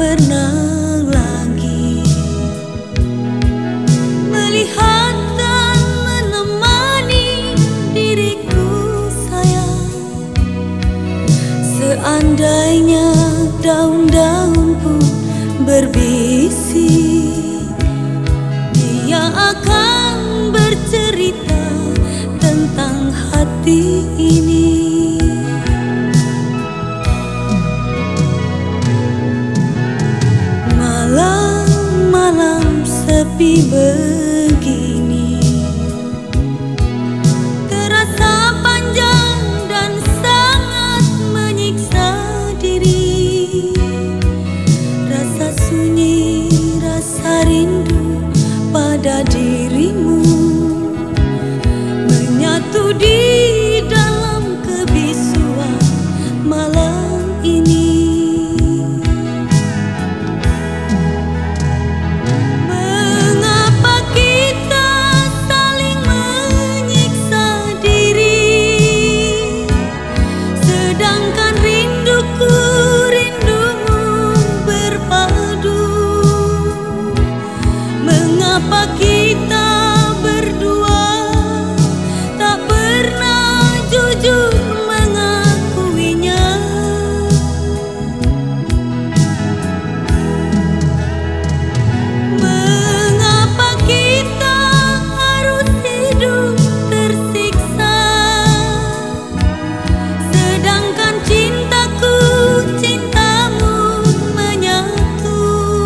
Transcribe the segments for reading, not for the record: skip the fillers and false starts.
pernah lagi melihat dan menemani diriku sayang. Seandainya daun-daun pun berbisik, dia akan bercerita tentang hati ini. Malam-malam sepi begini terasa panjang dan sangat menyiksa diri. Rasa sunyi, rasa rindu pada dirimu menyatu di dalam kebisuan malam ini. Mengapa kita berdua tak pernah jujur mengakuinya? Mengapa kita harus hidup tersiksa, sedangkan cintaku, cintamu menyatu?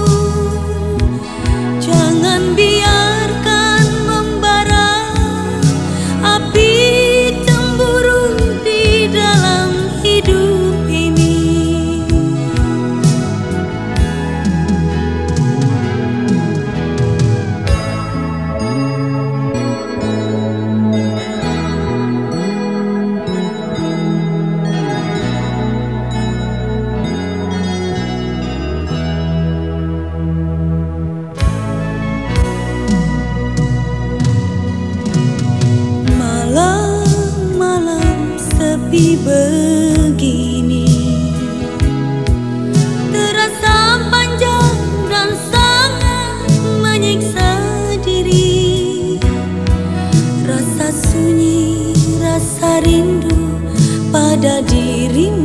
Jangan biarkan membara api cemburu di dalam hidup ini. Malam-malam sepi begini terasa panjang dan sangat menyiksa diri. Rasa sunyi, rasa rindu pada dirimu